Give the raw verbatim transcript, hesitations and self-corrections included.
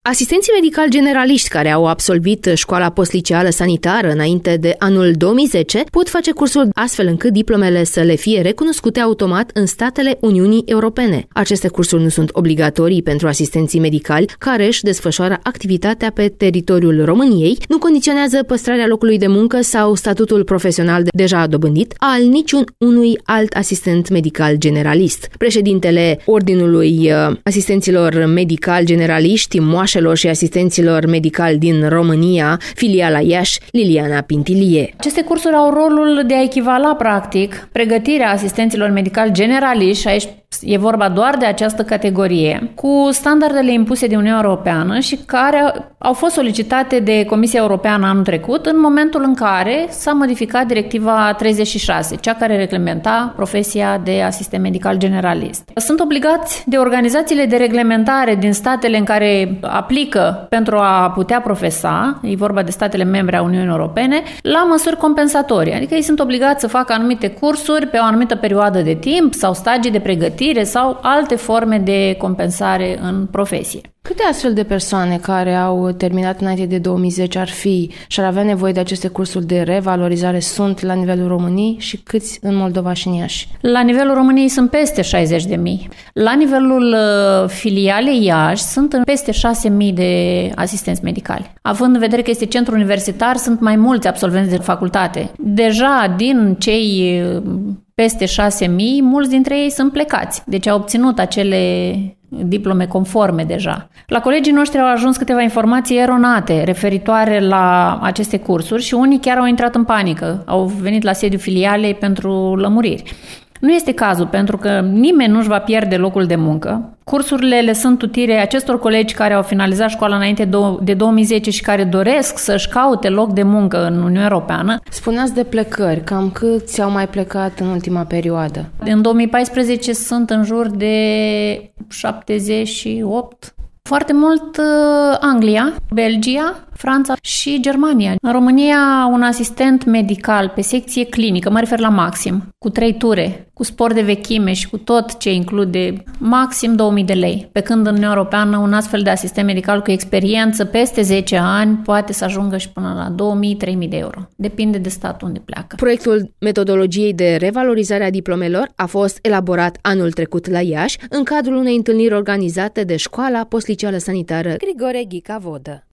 Asistenții medicali generaliști care au absolvit școala postliceală sanitară înainte de anul două mii zece pot face cursul astfel încât diplomele să le fie recunoscute automat în statele Uniunii Europene. Aceste cursuri nu sunt obligatorii pentru asistenții medicali care își desfășoară activitatea pe teritoriul României, nu condiționează păstrarea locului de muncă sau statutul profesional deja dobândit al niciun unui alt asistent medical generalist. Președintele Ordinului Asistenților Medicali Generaliști, moașelor și asistenților medicali din România, filiala Iași, Liliana Pintilie. Aceste cursuri au rolul de a echivala, practic, pregătirea asistenților medicali generaliști, și aici e vorba doar de această categorie, cu standardele impuse de Uniunea Europeană și care au fost solicitate de Comisia Europeană anul trecut, în momentul în care s-a modificat Directiva treizeci și șase, cea care reglementa profesia de asistent medical generalist. Sunt obligați de organizațiile de reglementare din statele în care aplică pentru a putea profesa, e vorba de statele membre a Uniunii Europene, la măsuri compensatorii, adică ei sunt obligați să facă anumite cursuri pe o anumită perioadă de timp sau stagii de pregătire sau alte forme de compensare în profesie. Câte astfel de persoane care au terminat înainte de două mii zece ar fi și ar avea nevoie de aceste cursuri de revalorizare sunt la nivelul României și câți în Moldova și în Iași? La nivelul României sunt peste șaizeci de mii. La nivelul uh, filialei Iași sunt peste șase mii de asistenți medicali. Având în vedere că este centru universitar, sunt mai mulți absolvenți de facultate. Deja din cei uh, peste șase mii, mulți dintre ei sunt plecați, deci au obținut acele diplome conforme deja. La colegii noștri au ajuns câteva informații eronate referitoare la aceste cursuri și unii chiar au intrat în panică, au venit la sediul filialei pentru lămuriri. Nu este cazul, pentru că nimeni nu își va pierde locul de muncă. Cursurile le sunt utile acestor colegi care au finalizat școala înainte de două mii zece și care doresc să-și caute loc de muncă în Uniunea Europeană. Spuneați de plecări, cam câți au mai plecat în ultima perioadă? În două mii paisprezece sunt în jur de șaptezeci și opt. Foarte mult Anglia, Belgia, Franța și Germania. În România, un asistent medical pe secție clinică, mă refer la maxim, cu trei ture, cu spor de vechime și cu tot ce include, maxim două mii de lei. Pe când în Uniunea Europeană, un astfel de asistent medical cu experiență peste zece ani poate să ajungă și până la două mii - trei mii de euro. Depinde de statul unde pleacă. Proiectul metodologiei de revalorizare a diplomelor a fost elaborat anul trecut la Iași, în cadrul unei întâlniri organizate de Școala Postliceală Sanitară Grigore Ghica Vodă.